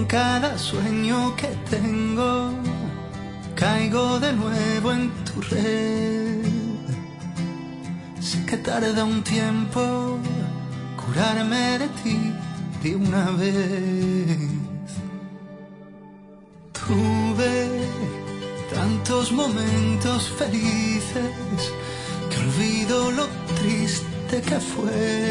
cada sueño que tengo, caigo de nuevo en tu red. Sé que tarda un tiempo curarme de ti de una vez. Tuve tantos momentos felices que olvido lo triste que fue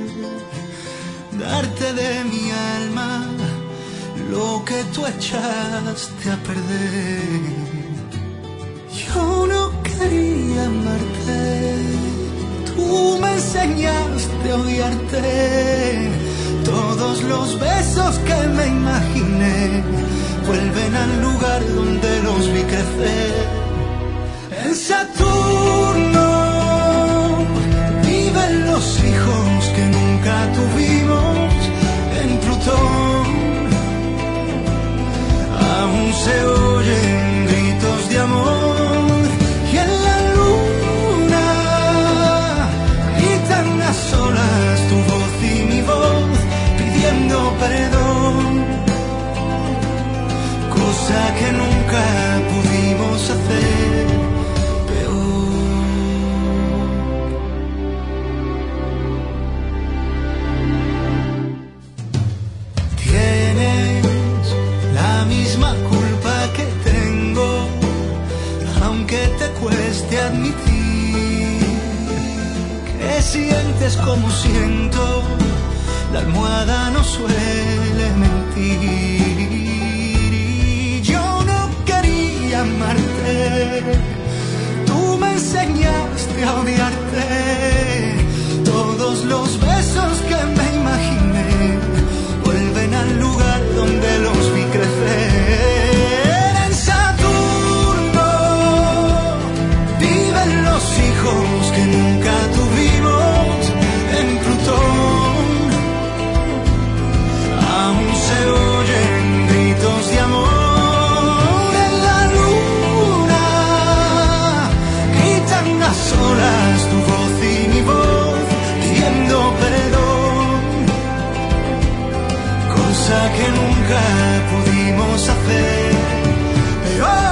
darte de mi alma lo que tú echaste a perder. Yo no quería amarte, tú me enseñaste a odiarte. Todos los besos que me imaginé vuelven al lugar donde los vi crecer. En Saturno viven los hijos que nunca tuvimos. En Plutón aún se oyen gritos de amor. Y en la luna gritan a solas tu voz y mi voz pidiendo perdón, cosa que nunca pudimos hacer peor. Tienes la misma culpa que tengo, aunque te cueste admitir que sientes como siento. La almohada no suele mentir. Y yo no quería amarte, tú me enseñaste a odiarte. Todos los besos que me imaginé vuelven al lugar donde los vi crecer. En Saturno viven los hijos que nunca tuvimos. En Plutón aún se oyen gritos de amor. En la luna gritan a solas tu voz y mi voz pidiendo perdón, cosa que nunca pudimos hacer. Pero